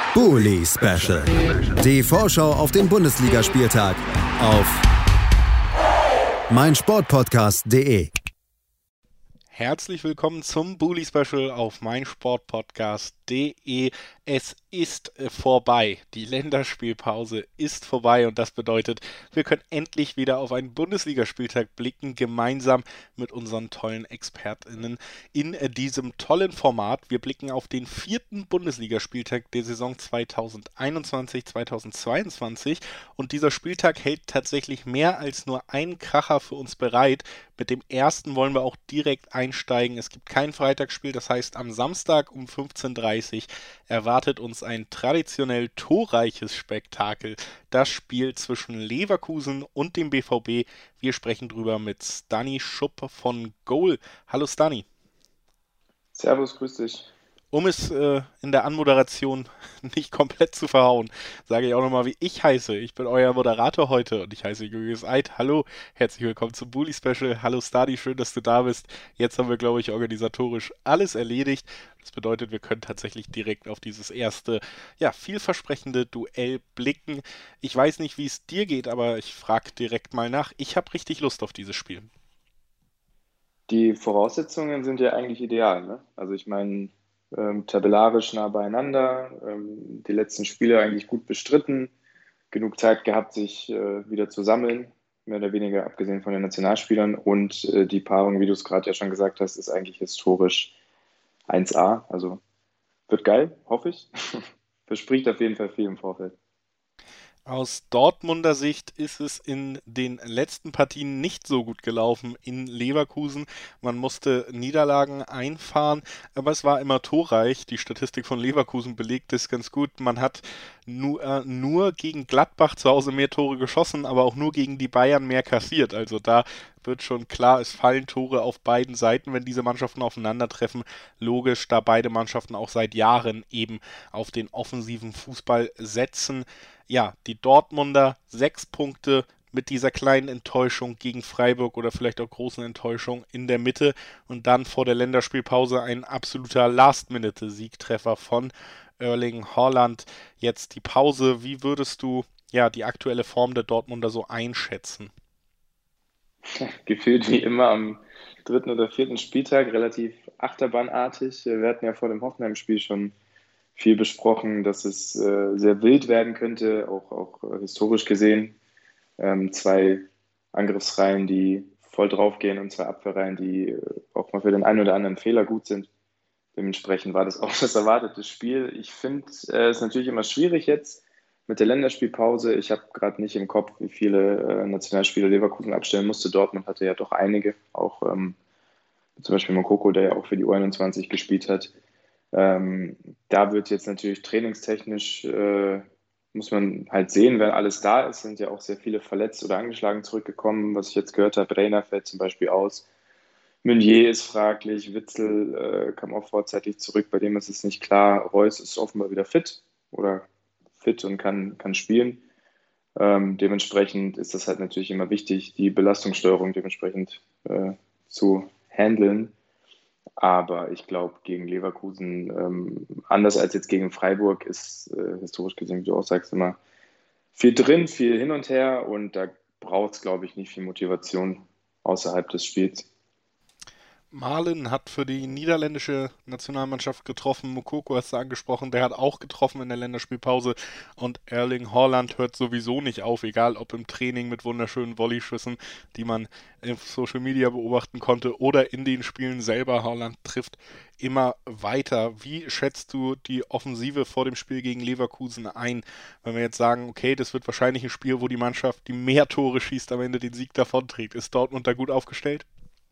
Bully Special. Die Vorschau auf den Bundesligaspieltag auf meinsportpodcast.de. Herzlich willkommen zum Bully Special auf meinsportpodcast.de. Es ist vorbei. Die Länderspielpause ist vorbei und das bedeutet, wir können endlich wieder auf einen Bundesligaspieltag blicken, gemeinsam mit unseren tollen ExpertInnen in diesem tollen Format. Wir blicken auf den 4. Bundesligaspieltag der Saison 2021/2022 und dieser Spieltag hält tatsächlich mehr als nur einen Kracher für uns bereit. Mit dem ersten wollen wir auch direkt einsteigen. Es gibt kein Freitagsspiel, das heißt am Samstag um 15:30 Uhr erwartet uns ein traditionell torreiches Spektakel. Das Spiel zwischen Leverkusen und dem BVB. Wir sprechen drüber mit Stani Schupp von Goal. Hallo Stani. Servus, grüß dich. Um es in der Anmoderation nicht komplett zu verhauen, sage ich auch nochmal, wie ich heiße. Ich bin euer Moderator heute und ich heiße Julius Eid. Hallo, herzlich willkommen zum Bully Special. Hallo Stadi, schön, dass du da bist. Jetzt haben wir, glaube ich, organisatorisch alles erledigt. Das bedeutet, wir können tatsächlich direkt auf dieses erste, vielversprechende Duell blicken. Ich weiß nicht, wie es dir geht, aber ich frage direkt mal nach. Ich habe richtig Lust auf dieses Spiel. Die Voraussetzungen sind ja eigentlich ideal, ne? Also ich meine, tabellarisch nah beieinander, die letzten Spiele eigentlich gut bestritten, genug Zeit gehabt, sich wieder zu sammeln, mehr oder weniger abgesehen von den Nationalspielern. Und die Paarung, wie du es gerade ja schon gesagt hast, ist eigentlich historisch 1A. Also wird geil, hoffe ich. Verspricht auf jeden Fall viel im Vorfeld. Aus Dortmunder Sicht ist es in den letzten Partien nicht so gut gelaufen in Leverkusen. Man musste Niederlagen einfahren, aber es war immer torreich. Die Statistik von Leverkusen belegt es ganz gut. Man hat nur gegen Gladbach zu Hause mehr Tore geschossen, aber auch nur gegen die Bayern mehr kassiert. Also da wird schon klar, es fallen Tore auf beiden Seiten, wenn diese Mannschaften aufeinandertreffen. Logisch, da beide Mannschaften auch seit Jahren eben auf den offensiven Fußball setzen. Ja, die Dortmunder 6 Punkte mit dieser kleinen Enttäuschung gegen Freiburg oder vielleicht auch großen Enttäuschung in der Mitte und dann vor der Länderspielpause ein absoluter Last-Minute-Siegtreffer von Erling Haaland. Jetzt die Pause. Wie würdest du die aktuelle Form der Dortmunder so einschätzen? Gefühlt wie immer am 3. oder 4. Spieltag, relativ achterbahnartig. Wir hatten ja vor dem Hoffenheim-Spiel schon viel besprochen, dass es sehr wild werden könnte, auch historisch gesehen. 2 Angriffsreihen, die voll draufgehen und 2 Abwehrreihen, die auch mal für den einen oder anderen Fehler gut sind. Dementsprechend war das auch das erwartete Spiel. Ich finde es natürlich immer schwierig jetzt mit der Länderspielpause. Ich habe gerade nicht im Kopf, wie viele Nationalspieler Leverkusen abstellen musste. Dortmund hatte ja doch einige, auch zum Beispiel Moukoko, der ja auch für die U21 gespielt hat. Da wird jetzt natürlich trainingstechnisch, muss man halt sehen, wenn alles da ist, sind ja auch sehr viele verletzt oder angeschlagen zurückgekommen. Was ich jetzt gehört habe, Reina fällt zum Beispiel aus. Meunier ist fraglich, Witzel kam auch vorzeitig zurück, bei dem ist es nicht klar. Reus ist offenbar wieder fit oder fit und kann spielen. Dementsprechend ist das halt natürlich immer wichtig, die Belastungssteuerung dementsprechend zu handeln. Aber ich glaube, gegen Leverkusen, anders als jetzt gegen Freiburg, ist historisch gesehen, wie du auch sagst, immer viel drin, viel hin und her. Und da braucht es, glaube ich, nicht viel Motivation außerhalb des Spiels. Malen hat für die niederländische Nationalmannschaft getroffen. Moukoko hast du angesprochen, der hat auch getroffen in der Länderspielpause. Und Erling Haaland hört sowieso nicht auf, egal ob im Training mit wunderschönen Volleyschüssen, die man auf Social Media beobachten konnte, oder in den Spielen selber. Haaland trifft immer weiter. Wie schätzt du die Offensive vor dem Spiel gegen Leverkusen ein? Wenn wir jetzt sagen, okay, das wird wahrscheinlich ein Spiel, wo die Mannschaft, die mehr Tore schießt, am Ende den Sieg davonträgt. Ist Dortmund da gut aufgestellt?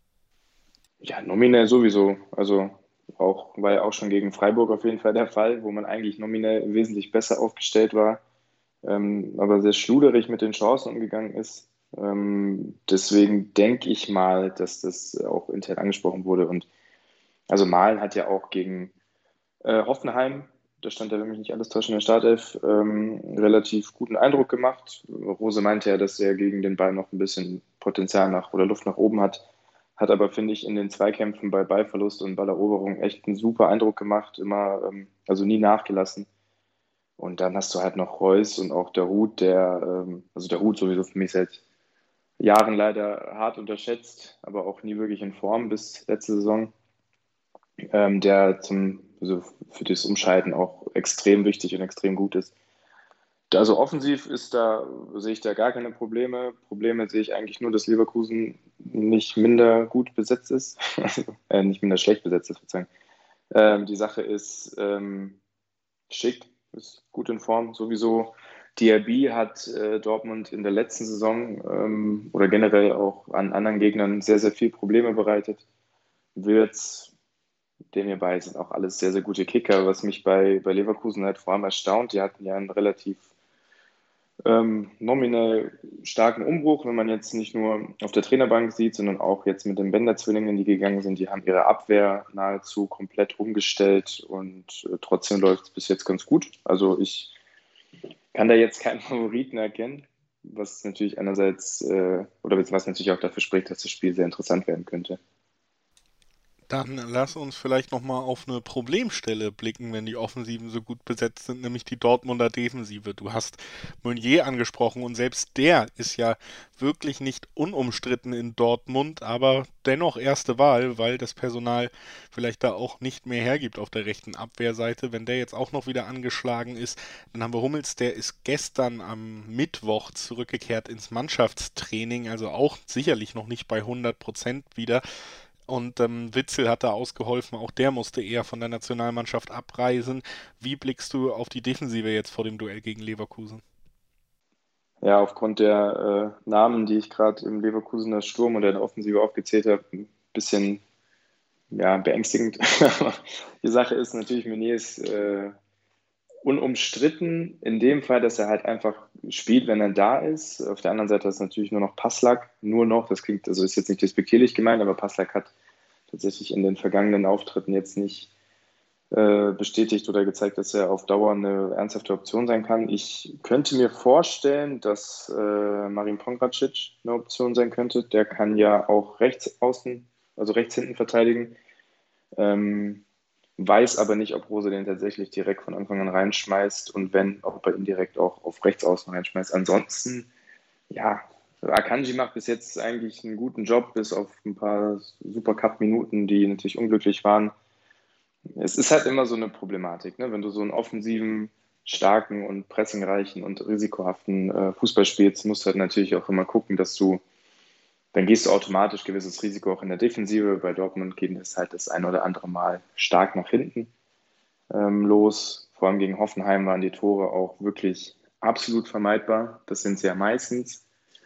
Ja, nominell sowieso. Also war ja auch schon gegen Freiburg auf jeden Fall der Fall, wo man eigentlich nominell wesentlich besser aufgestellt war, aber sehr schluderig mit den Chancen umgegangen ist. Deswegen denke ich mal, dass das auch intern angesprochen wurde. Und also Malen hat ja auch gegen Hoffenheim, da stand ja, wenn mich nicht alles täuscht, in der Startelf, relativ guten Eindruck gemacht. Rose meinte ja, dass er gegen den Ball noch ein bisschen Potenzial oder Luft nach oben hat. Hat aber, finde ich, in den Zweikämpfen bei Ballverlust und Balleroberung echt einen super Eindruck gemacht, immer, also nie nachgelassen. Und dann hast du halt noch Reus und auch der Hut, also der Hut sowieso für mich seit Jahren leider hart unterschätzt, aber auch nie wirklich in Form bis letzte Saison, der also für das Umschalten auch extrem wichtig und extrem gut ist. Also offensiv sehe ich da gar keine Probleme. Probleme sehe ich eigentlich nur, dass Leverkusen nicht minder gut besetzt ist, nicht minder schlecht besetzt ist, sozusagen. Die Sache ist, Schick ist gut in Form, sowieso. Diaby hat Dortmund in der letzten Saison oder generell auch an anderen Gegnern sehr, sehr viel Probleme bereitet. Wirtz, Demirbay bei sind auch alles sehr, sehr gute Kicker, was mich bei Leverkusen halt vor allem erstaunt. Die hatten ja einen relativ nominell starken Umbruch, wenn man jetzt nicht nur auf der Trainerbank sieht, sondern auch jetzt mit den Bender-Zwillingen, die gegangen sind. Die haben ihre Abwehr nahezu komplett umgestellt und trotzdem läuft es bis jetzt ganz gut. Also ich kann da jetzt keinen Favoriten erkennen, was natürlich einerseits oder was natürlich auch dafür spricht, dass das Spiel sehr interessant werden könnte. Dann lass uns vielleicht nochmal auf eine Problemstelle blicken, wenn die Offensiven so gut besetzt sind, nämlich die Dortmunder Defensive. Du hast Meunier angesprochen und selbst der ist ja wirklich nicht unumstritten in Dortmund, aber dennoch erste Wahl, weil das Personal vielleicht da auch nicht mehr hergibt auf der rechten Abwehrseite. Wenn der jetzt auch noch wieder angeschlagen ist, dann haben wir Hummels, der ist gestern am Mittwoch zurückgekehrt ins Mannschaftstraining, also auch sicherlich noch nicht bei 100% wieder. Und Witzel hat da ausgeholfen, auch der musste eher von der Nationalmannschaft abreisen. Wie blickst du auf die Defensive jetzt vor dem Duell gegen Leverkusen? Ja, aufgrund der Namen, die ich gerade im Leverkusener Sturm und in der Offensive aufgezählt habe, ein bisschen beängstigend. Die Sache ist natürlich, Meunier ist unumstritten in dem Fall, dass er halt einfach spielt, wenn er da ist. Auf der anderen Seite ist natürlich nur noch Passlack, nur noch, das klingt, also ist jetzt nicht despektierlich gemeint, aber Passlack hat tatsächlich in den vergangenen Auftritten jetzt nicht bestätigt oder gezeigt, dass er auf Dauer eine ernsthafte Option sein kann. Ich könnte mir vorstellen, dass Marin Pongracic eine Option sein könnte. Der kann ja auch rechts außen, also rechts hinten verteidigen. Weiß aber nicht, ob Rose den tatsächlich direkt von Anfang an reinschmeißt und wenn, ob er ihn direkt auch auf rechts außen reinschmeißt. Ansonsten, ja, Akanji macht bis jetzt eigentlich einen guten Job, bis auf ein paar Supercup-Minuten, die natürlich unglücklich waren. Es ist halt immer so eine Problematik, ne? Wenn du so einen offensiven, starken und pressingreichen und risikohaften Fußball spielst, musst du halt natürlich auch immer gucken, dann gehst du automatisch gewisses Risiko auch in der Defensive. Bei Dortmund geht es halt das ein oder andere Mal stark nach hinten los. Vor allem gegen Hoffenheim waren die Tore auch wirklich absolut vermeidbar. Das sind sie ja meistens.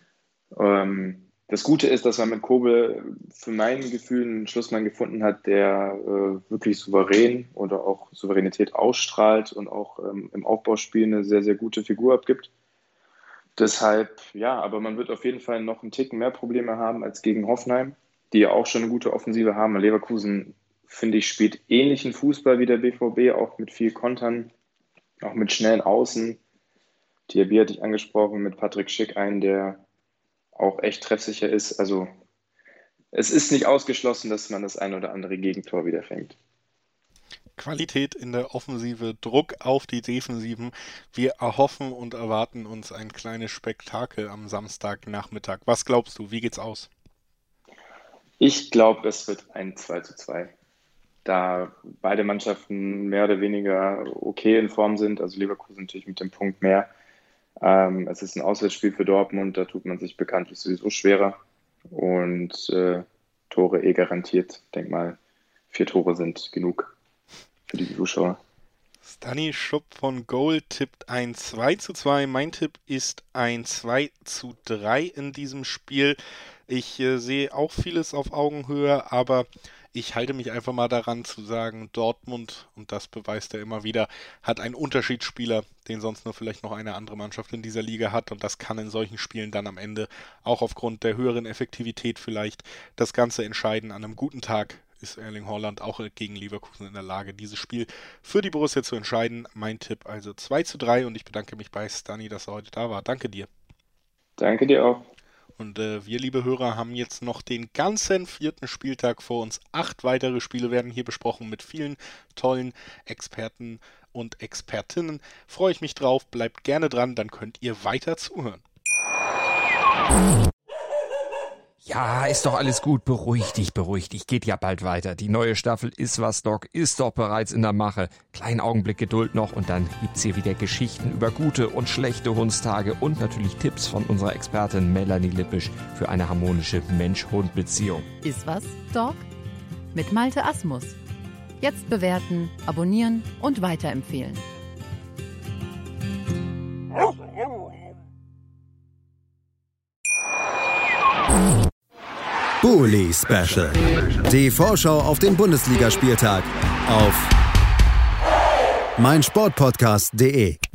Das Gute ist, dass man mit Kobel für mein Gefühl einen Schlussmann gefunden hat, der wirklich souverän oder auch Souveränität ausstrahlt und auch im Aufbauspiel eine sehr, sehr gute Figur abgibt. Deshalb, ja, aber man wird auf jeden Fall noch einen Ticken mehr Probleme haben als gegen Hoffenheim, die ja auch schon eine gute Offensive haben. Leverkusen, finde ich, spielt ähnlichen Fußball wie der BVB, auch mit viel Kontern, auch mit schnellen Außen. Diaby hatte ich angesprochen, mit Patrick Schick einen, der auch echt treffsicher ist. Also es ist nicht ausgeschlossen, dass man das ein oder andere Gegentor wieder fängt. Qualität in der Offensive, Druck auf die Defensiven. Wir erhoffen und erwarten uns ein kleines Spektakel am Samstagnachmittag. Was glaubst du, wie geht's aus? Ich glaube, es wird ein 2:2. Da beide Mannschaften mehr oder weniger okay in Form sind, also Leverkusen natürlich mit dem Punkt mehr. Es ist ein Auswärtsspiel für Dortmund, da tut man sich bekanntlich sowieso schwerer und Tore garantiert. Ich denke mal, 4 Tore sind genug für die Zuschauer. Stani Schupp von Goal tippt ein 2:2. Mein Tipp ist ein 2:3 in diesem Spiel. Ich sehe auch vieles auf Augenhöhe, aber ich halte mich einfach mal daran zu sagen, Dortmund, und das beweist er immer wieder, hat einen Unterschiedsspieler, den sonst nur vielleicht noch eine andere Mannschaft in dieser Liga hat. Und das kann in solchen Spielen dann am Ende auch aufgrund der höheren Effektivität vielleicht das Ganze entscheiden. An einem guten Tag ist Erling Haaland auch gegen Leverkusen in der Lage, dieses Spiel für die Borussia zu entscheiden. Mein Tipp also 2:3 und ich bedanke mich bei Stani, dass er heute da war. Danke dir. Danke dir auch. Und wir, liebe Hörer, haben jetzt noch den ganzen 4. Spieltag vor uns. 8 weitere Spiele werden hier besprochen mit vielen tollen Experten und Expertinnen. Freue ich mich drauf, bleibt gerne dran, dann könnt ihr weiter zuhören. Ja, ist doch alles gut. Beruhig dich. Geht ja bald weiter. Die neue Staffel Iswas Dog ist doch bereits in der Mache. Kleinen Augenblick Geduld noch und dann gibt's hier wieder Geschichten über gute und schlechte Hundstage und natürlich Tipps von unserer Expertin Melanie Lippisch für eine harmonische Mensch-Hund-Beziehung. Iswas Dog? Mit Malte Asmus. Jetzt bewerten, abonnieren und weiterempfehlen. Bully Special. Die Vorschau auf den Bundesligaspieltag auf meinsportpodcast.de.